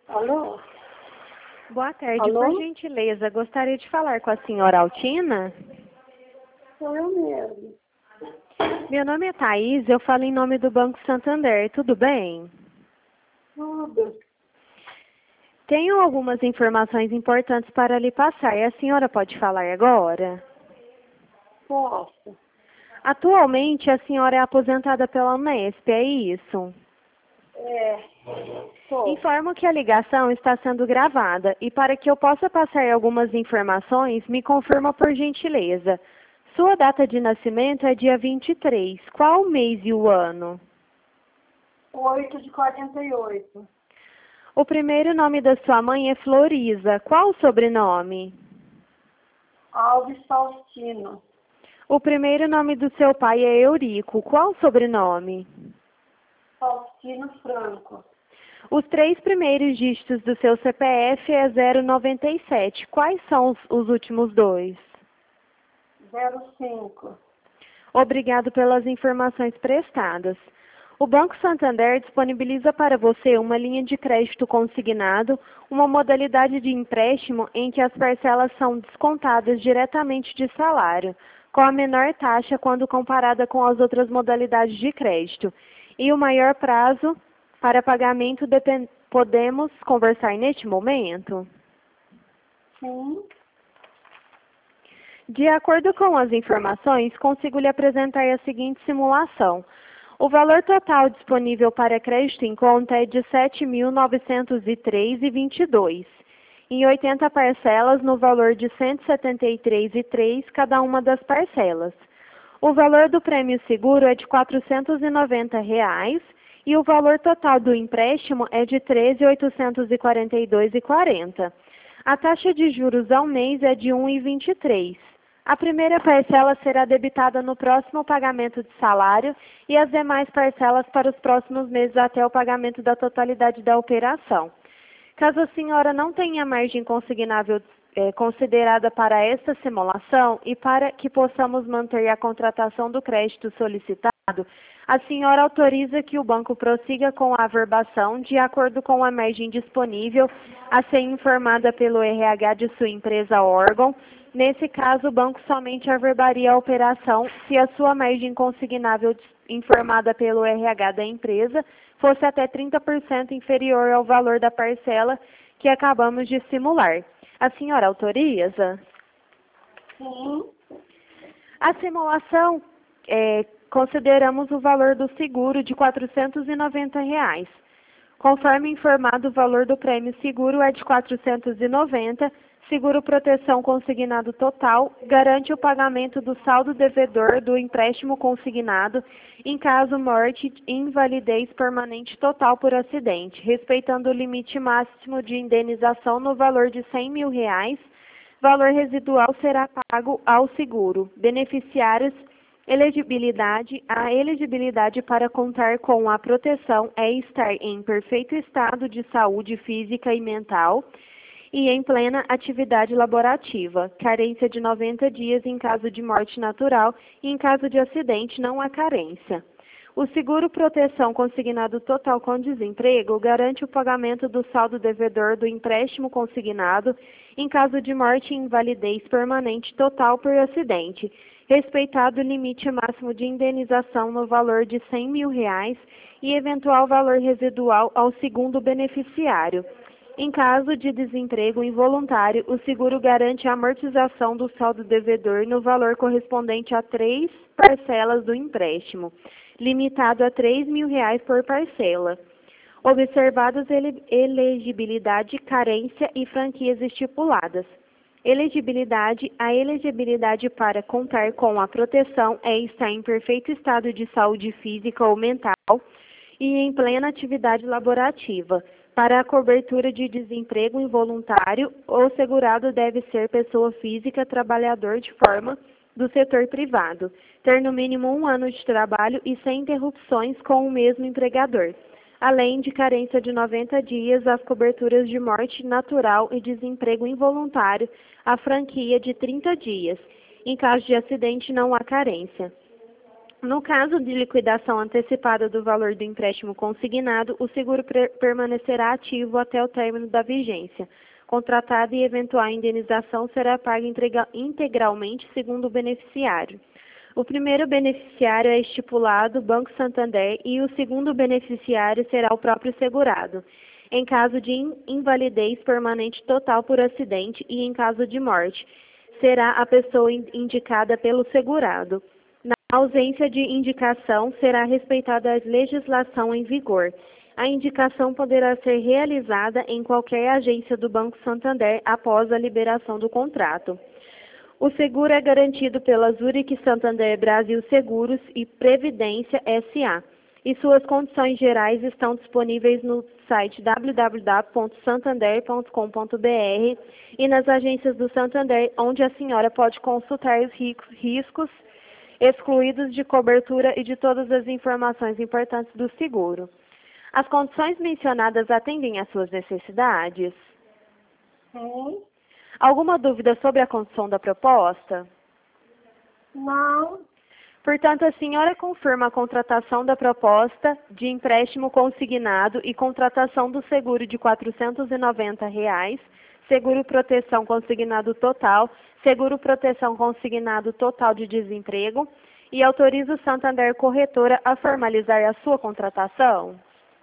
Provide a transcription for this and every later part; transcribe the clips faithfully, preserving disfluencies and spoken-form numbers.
Alô? Boa tarde, Alô? por gentileza, gostaria de falar com a senhora Altina? Sou eu mesmo. Meu nome é Thaís, eu falo em nome do Banco Santander, tudo bem? Tudo. Tenho algumas informações importantes para lhe passar e a senhora pode falar agora? Posso? Atualmente a senhora é aposentada pela Unesp, é isso? É. Tô. Informo que a ligação está sendo gravada e para que eu possa passar algumas informações, me confirma por gentileza. Sua data de nascimento é dia vinte e três. Qual o mês e o ano? oito de quarenta e oito. O primeiro nome da sua mãe é Floriza. Qual o sobrenome? Alves Faustino. O primeiro nome do seu pai é Eurico. Qual o sobrenome? Faustino Franco. Os três primeiros dígitos do seu C P F é zero noventa e sete. Quais são os, os últimos dois? zero cinco. Obrigado pelas informações prestadas. O Banco Santander disponibiliza para você uma linha de crédito consignado, uma modalidade de empréstimo em que as parcelas são descontadas diretamente de salário, com a menor taxa quando comparada com as outras modalidades de crédito, e o maior prazo para pagamento. Depend... Podemos conversar neste momento? Sim. De acordo com as informações, consigo lhe apresentar a seguinte simulação. O valor total disponível para crédito em conta é de sete mil novecentos e três reais e vinte e dois centavos, em oitenta parcelas no valor de cento e setenta e três reais e três centavos cada uma das parcelas. O valor do prêmio seguro é de quatrocentos e noventa reais e o valor total do empréstimo é de treze mil oitocentos e quarenta e dois reais e quarenta centavos. A taxa de juros ao mês é de um vírgula vinte e três por cento. A primeira parcela será debitada no próximo pagamento de salário e as demais parcelas para os próximos meses até o pagamento da totalidade da operação. Caso a senhora não tenha margem consignável eh, considerada para esta simulação e para que possamos manter a contratação do crédito solicitado, a senhora autoriza que o banco prossiga com a averbação de acordo com a margem disponível a ser informada pelo R H de sua empresa ou órgão. Nesse caso, o banco somente averbaria a operação se a sua margem consignável informada pelo R H da empresa fosse até trinta por cento inferior ao valor da parcela que acabamos de simular. A senhora autoriza? Sim. A simulação, é, consideramos o valor do seguro de quatrocentos e noventa reais. Conforme informado, o valor do prêmio seguro é de quatrocentos e noventa reais. Seguro proteção consignado total garante o pagamento do saldo devedor do empréstimo consignado em caso morte e invalidez permanente total por acidente, respeitando o limite máximo de indenização no valor de cem mil reais. Valor residual será pago ao seguro. Beneficiários, elegibilidade. A elegibilidade para contar com a proteção é estar em perfeito estado de saúde física e mental e em plena atividade laborativa. Carência de noventa dias em caso de morte natural e em caso de acidente não há carência. O seguro proteção consignado total com desemprego garante o pagamento do saldo devedor do empréstimo consignado em caso de morte e invalidez permanente total por acidente, respeitado o limite máximo de indenização no valor de cem mil reais e eventual valor residual ao segundo beneficiário. Em caso de desemprego involuntário, o seguro garante a amortização do saldo devedor no valor correspondente a três parcelas do empréstimo, limitado a três mil reais por parcela. Observadas ele, elegibilidade, carência e franquias estipuladas. Elegibilidade. A elegibilidade para contar com a proteção é estar em perfeito estado de saúde física ou mental e em plena atividade laborativa. Para a cobertura de desemprego involuntário, o segurado deve ser pessoa física, trabalhador de forma do setor privado, ter no mínimo um ano de trabalho e sem interrupções com o mesmo empregador, além de carência de noventa dias, as coberturas de morte natural e desemprego involuntário, a franquia de trinta dias. Em caso de acidente, não há carência. No caso de liquidação antecipada do valor do empréstimo consignado, o seguro permanecerá ativo até o término da vigência contratada e eventual indenização será paga integralmente segundo o beneficiário. O primeiro beneficiário é estipulado Banco Santander e o segundo beneficiário será o próprio segurado, em caso de invalidez permanente total por acidente e em caso de morte, será a pessoa indicada pelo segurado. Na ausência de indicação, será respeitada a legislação em vigor. A indicação poderá ser realizada em qualquer agência do Banco Santander após a liberação do contrato. O seguro é garantido pela Zurich Santander Brasil Seguros e Previdência S A e suas condições gerais estão disponíveis no site w w w ponto santander ponto com ponto b r e nas agências do Santander, onde a senhora pode consultar os riscos excluídos de cobertura e de todas as informações importantes do seguro. As condições mencionadas atendem às suas necessidades? Sim. Alguma dúvida sobre a condição da proposta? Não. Portanto, a senhora confirma a contratação da proposta de empréstimo consignado e contratação do seguro de quatrocentos e noventa reais, seguro proteção consignado total, seguro proteção consignado total de desemprego e autoriza o Santander Corretora a formalizar a sua contratação?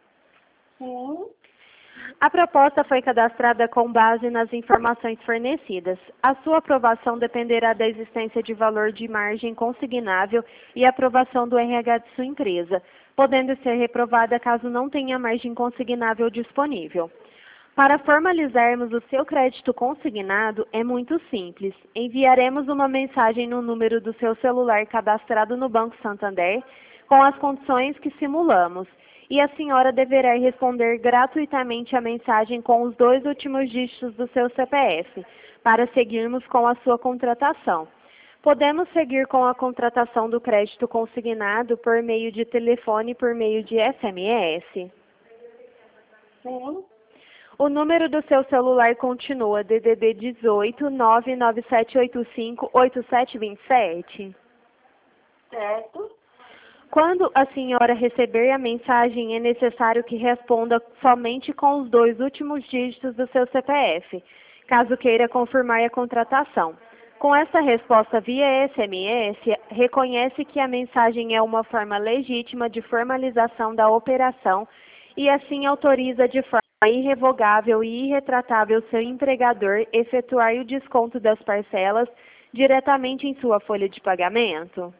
Sim. A proposta foi cadastrada com base nas informações fornecidas. A sua aprovação dependerá da existência de valor de margem consignável e aprovação do R H de sua empresa, podendo ser reprovada caso não tenha margem consignável disponível. Para formalizarmos o seu crédito consignado, é muito simples. Enviaremos uma mensagem no número do seu celular cadastrado no Banco Santander com as condições que simulamos. E a senhora deverá responder gratuitamente a mensagem com os dois últimos dígitos do seu C P F, para seguirmos com a sua contratação. Podemos seguir com a contratação do crédito consignado por meio de telefone e por meio de S M S? Sim. O número do seu celular continua D D D dezoito, nove nove sete oito cinco, oito sete dois sete? Certo. Quando a senhora receber a mensagem, é necessário que responda somente com os dois últimos dígitos do seu C P F, caso queira confirmar a contratação. Com essa resposta via S M S, reconhece que a mensagem é uma forma legítima de formalização da operação e assim autoriza de forma irrevogável e irretratável seu empregador efetuar o desconto das parcelas diretamente em sua folha de pagamento?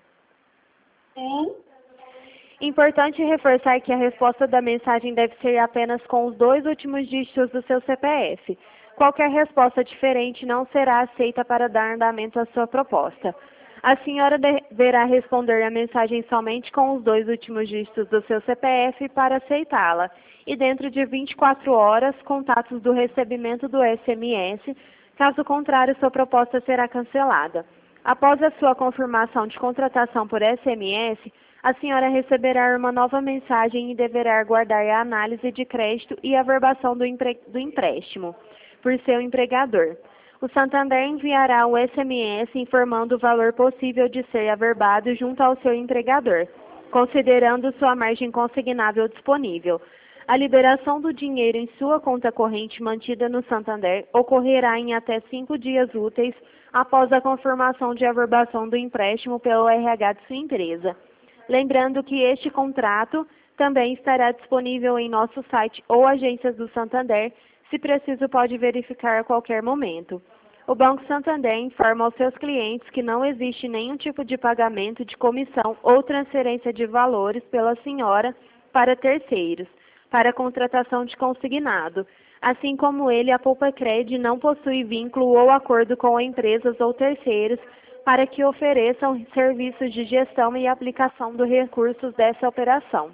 Sim. Importante reforçar que a resposta da mensagem deve ser apenas com os dois últimos dígitos do seu C P F. Qualquer resposta diferente não será aceita para dar andamento à sua proposta. A senhora deverá responder a mensagem somente com os dois últimos dígitos do seu C P F para aceitá-la, e dentro de vinte e quatro horas, contatos do recebimento do S M S, caso contrário, sua proposta será cancelada. Após a sua confirmação de contratação por S M S, a senhora receberá uma nova mensagem e deverá aguardar a análise de crédito e a averbação do, empre... do empréstimo por seu empregador. O Santander enviará o S M S informando o valor possível de ser averbado junto ao seu empregador, considerando sua margem consignável disponível. A liberação do dinheiro em sua conta corrente mantida no Santander ocorrerá em até cinco dias úteis após a confirmação de averbação do empréstimo pelo R H de sua empresa. Lembrando que este contrato também estará disponível em nosso site ou agências do Santander, se preciso pode verificar a qualquer momento. O Banco Santander informa aos seus clientes que não existe nenhum tipo de pagamento de comissão ou transferência de valores pela senhora para terceiros, para contratação de consignado. Assim como ele, a Poupa-Cred não possui vínculo ou acordo com empresas ou terceiros para que ofereçam serviços de gestão e aplicação dos recursos dessa operação.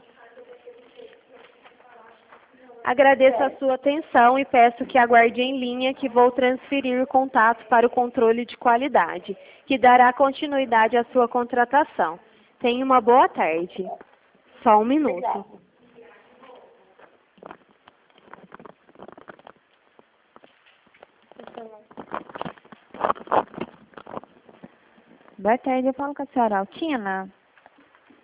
Agradeço a sua atenção e peço que aguarde em linha que vou transferir o contato para o controle de qualidade, que dará continuidade à sua contratação. Tenha uma boa tarde. Só um minuto. Obrigada. Boa tarde, eu falo com a senhora Altina.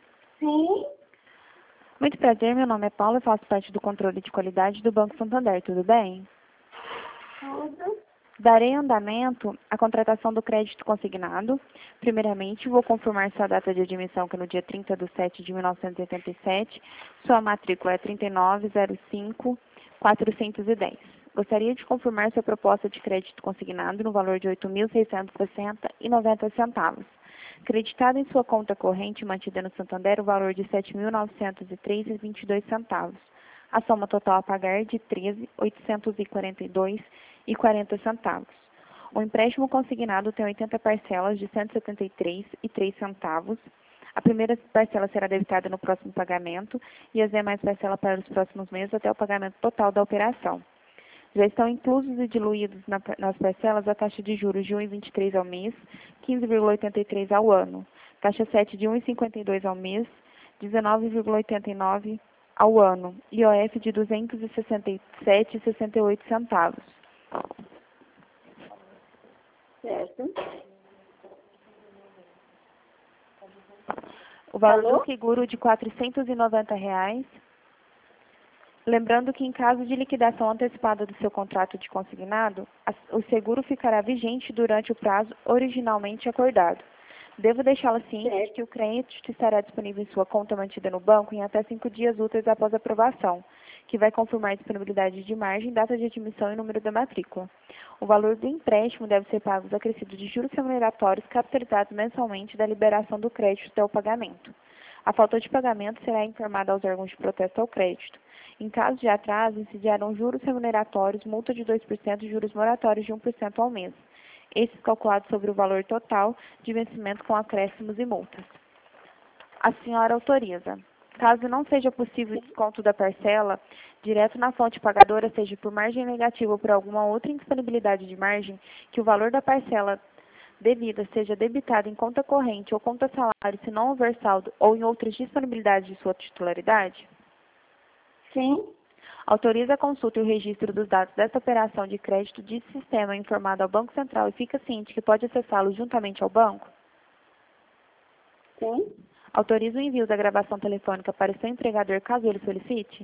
Sim, Muito prazer, meu nome é Paula, eu faço parte do controle de qualidade do Banco Santander, tudo bem? tudo. Darei andamento à contratação do crédito consignado. Primeiramente, vou confirmar sua data de admissão, que é no dia trinta de setembro de mil novecentos e oitenta e sete. Sua matrícula é trinta e nove zero cinco quatrocentos e dez. Gostaria de confirmar sua proposta de crédito consignado no valor de oito mil seiscentos e sessenta reais e noventa centavos. Creditado em sua conta corrente mantida no Santander o valor de sete mil novecentos e três reais e vinte e dois centavos. A soma total a pagar é de treze mil oitocentos e quarenta e dois reais e quarenta centavos. O empréstimo consignado tem oitenta parcelas de cento e setenta e três reais e três centavos. A primeira parcela será debitada no próximo pagamento e as demais parcelas para os próximos meses até o pagamento total da operação. Já estão inclusos e diluídos na, nas parcelas a taxa de juros de um vírgula vinte e três ao mês, quinze vírgula oitenta e três ao ano, taxa sete de um vírgula cinquenta e dois ao mês, dezenove vírgula oitenta e nove ao ano, I O F de duzentos e sessenta e sete reais e sessenta e oito centavos. Certo. O valor Alô? do seguro de quatrocentos e noventa reais. Lembrando que em caso de liquidação antecipada do seu contrato de consignado, o seguro ficará vigente durante o prazo originalmente acordado. Devo deixá-la ciente de que o crédito estará disponível em sua conta mantida no banco em até cinco dias úteis após a aprovação, que vai confirmar a disponibilidade de margem, data de admissão e número da matrícula. O valor do empréstimo deve ser pago acrescido de juros remuneratórios capitalizados mensalmente da liberação do crédito até o pagamento. A falta de pagamento será informada aos órgãos de protesto ao crédito. Em caso de atraso, incidirão juros remuneratórios, multa de dois por cento e juros moratórios de um por cento ao mês. Esses calculados sobre o valor total de vencimento com acréscimos e multas. A senhora autoriza. Caso não seja possível o desconto da parcela, direto na fonte pagadora, seja por margem negativa ou por alguma outra indisponibilidade de margem, que o valor da parcela devida seja debitado em conta corrente ou conta salário, se não houver saldo ou em outras disponibilidades de sua titularidade? Sim, Autoriza a consulta e o registro dos dados desta operação de crédito de sistema informado ao Banco Central e fica ciente que pode acessá-lo juntamente ao banco? sim, Autoriza o envio da gravação telefônica para o seu empregador, caso ele solicite?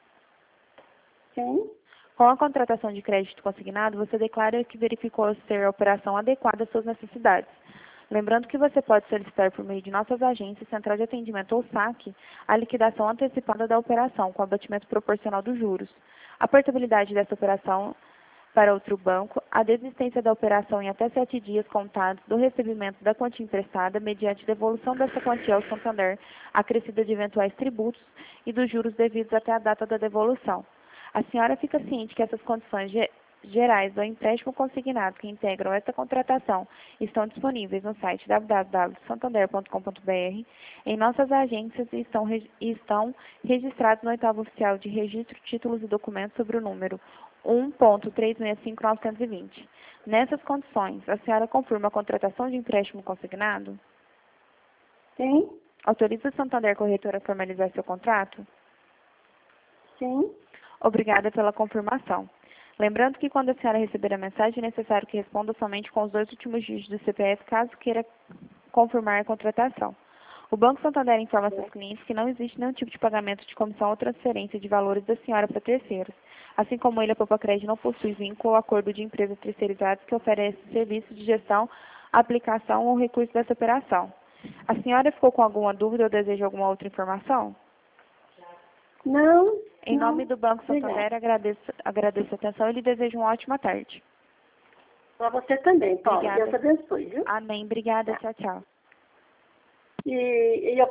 sim, Com a contratação de crédito consignado, você declara que verificou ser a operação adequada às suas necessidades. Lembrando que você pode solicitar por meio de nossas agências, central de atendimento ou saque, a liquidação antecipada da operação, com abatimento proporcional dos juros. A portabilidade dessa operação para outro banco, a desistência da operação em até sete dias contados do recebimento da quantia emprestada, mediante devolução dessa quantia ao Santander, acrescida de eventuais tributos e dos juros devidos até a data da devolução. A senhora fica ciente que essas condições ge gerais do empréstimo consignado que integram esta contratação estão disponíveis no site w w w ponto santander ponto com ponto b r, em nossas agências e estão, reg estão registrados no oitavo oficial de registro, títulos e documentos sobre o número um ponto três seis cinco nove dois zero. Nessas condições, a senhora confirma a contratação de empréstimo consignado? sim, Autoriza o Santander Corretora a formalizar seu contrato? sim. Obrigada pela confirmação. Lembrando que quando a senhora receber a mensagem, é necessário que responda somente com os dois últimos dígitos do C P F, caso queira confirmar a contratação. O Banco Santander informa seus clientes que não existe nenhum tipo de pagamento de comissão ou transferência de valores da senhora para terceiros, assim como ele, a Popacred, não possui vínculo ou acordo de empresas terceirizadas que oferecem serviço de gestão, aplicação ou recurso dessa operação. A senhora ficou com alguma dúvida ou deseja alguma outra informação? Não, Em não. nome do Banco Santander, agradeço, agradeço a atenção e lhe desejo uma ótima tarde. Para você também, Paulo. Obrigada. Deus abençoe, viu? Amém. Obrigada. Tchau, tchau. E, e eu